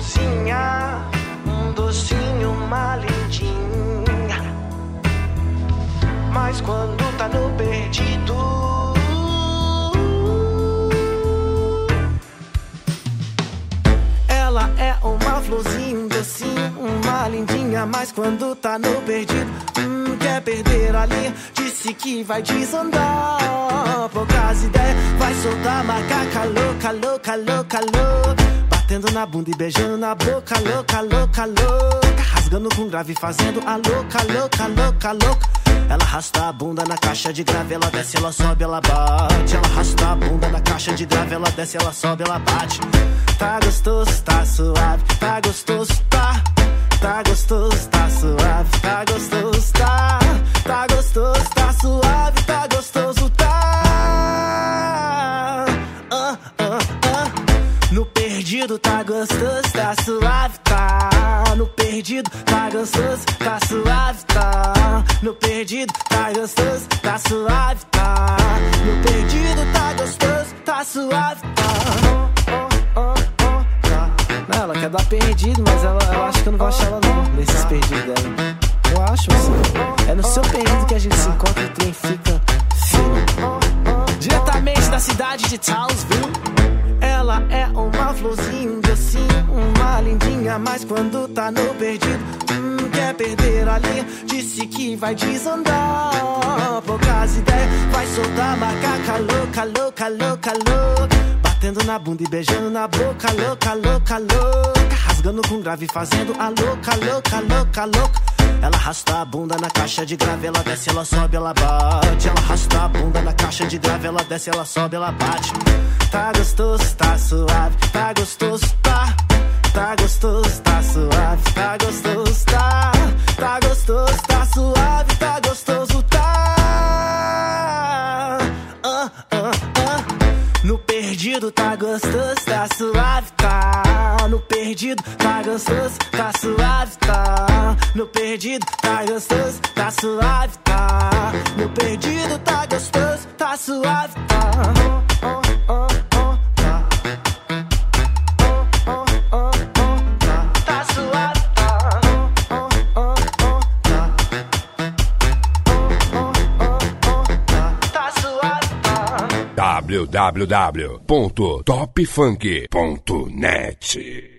florzinha, um docinho, uma lindinha. Mas quando tá no perdido, ela é uma florzinha, um docinho, uma lindinha. Mas quando tá no perdido, quer perder a linha. Disse que vai desandar, poucas ideias. Vai soltar macaca louca, louca, louca, louca. Batendo na bunda e beijando na boca, louca, louca, louca. Rasgando com grave, fazendo a louca, louca, louca, louca. Ela arrasta a bunda na caixa de grave, ela desce, ela sobe, ela bate. Ela arrasta a bunda na caixa de grave, ela desce, ela sobe, ela bate. Tá gostoso, tá suave, tá gostoso, tá. Tá gostoso, tá suave, tá gostoso, tá. Tá gostoso, tá suave, tá gostoso, tá. No perdido tá gostoso, tá suave, tá. No perdido tá gostoso, tá suave, tá. No perdido tá gostoso, tá suave, tá. No perdido tá gostoso, tá suave, tá. Não, ela quer dar perdido, mas eu acho que eu não vou achar ela não, nesses perdidos dela. Eu acho assim. É no seu perdido que a gente se encontra e o trem fica fino. Diretamente da cidade de Townsville. Ela é uma florzinha, um docinho, uma lindinha. Mas quando tá no perdido, quer perder a linha. Disse que vai desandar, poucas ideias. Vai soltar macaca louca, louca, louca, louca. Batendo na bunda e beijando na boca, louca, louca, louca. Rasgando com grave, fazendo a louca, louca, louca, louca. Ela arrasta a bunda na caixa de grave, ela desce, ela sobe, ela bate. Ela arrasta a bunda na caixa de grave, ela desce, ela sobe, ela bate. Tá gostoso, tá suave, tá gostoso, tá. Tá gostoso, tá suave, tá gostoso, tá. Tá gostoso, tá suave, tá gostoso, tá. No perdido tá gostoso, tá suave, tá. No perdido tá gostoso, tá suave, tá. No perdido tá gostoso, tá suave, tá. No perdido tá gostoso, tá suave, tá. Tá suave, tá suave, www.topfunk.net